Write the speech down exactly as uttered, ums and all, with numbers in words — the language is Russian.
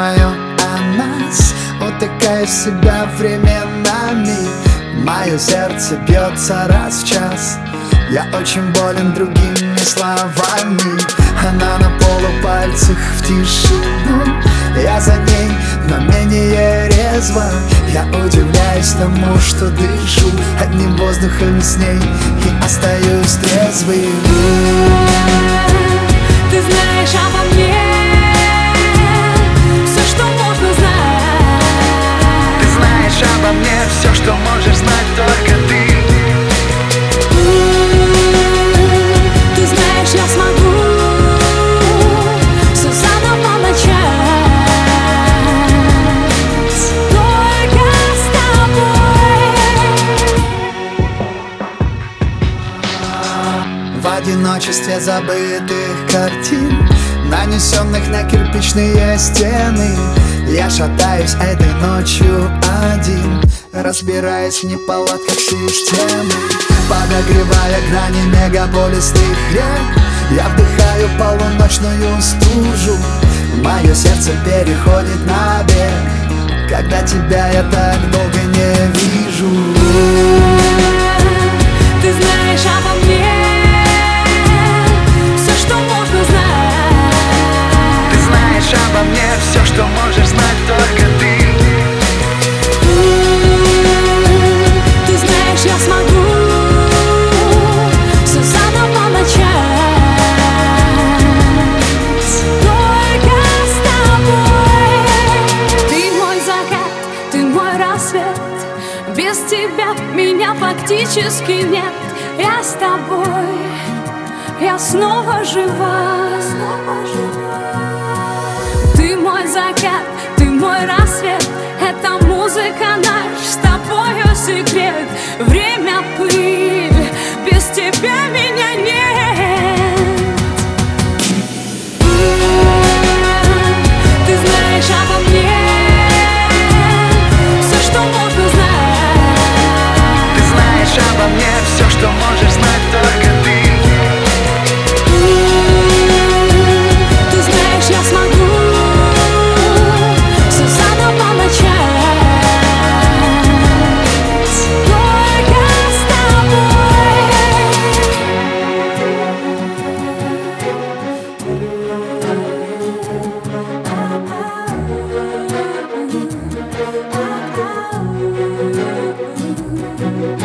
думаю о нас, утыкаю в себя временами. Мое сердце бьется раз в час. Я очень болен другими словами. Она на полупальцах в тишину. Я за ней, но менее резво. Я удивляюсь тому, что дышу одним воздухом с ней и остаюсь трезвым. Ты знаешь обо мне все, что можно знать. Ты знаешь обо мне все, что можешь знать только ты. Ты знаешь, я смогу все заново начать, только с тобой. В одиночестве забытых картин, нанесенных на кирпичные стены, я шатаюсь этой ночью один, разбираясь в неполадках системы. Подогревая грани мегаполисных рек, я вдыхаю полуночную стужу. Мое сердце переходит на бег, когда тебя я так долго не вижу. Ты знаешь обо мне все, что можно знать. Ты знаешь обо мне все, что можешь знать только ты. Ты знаешь, я смогу все заново начать, только с тобой. Ты мой закат, ты мой рассвет. Без тебя меня фактически нет. Я с тобой, я снова жива. Ты мой закат, ты мой рассвет. Это музыка наш с тобою секрет. Время пыль, без тебя меня нет. Ты знаешь обо мне все, что можно знать. Ты знаешь обо мне все, что можешь знать только ты. Ты знаешь, я смогу все заново начать, только с тобой.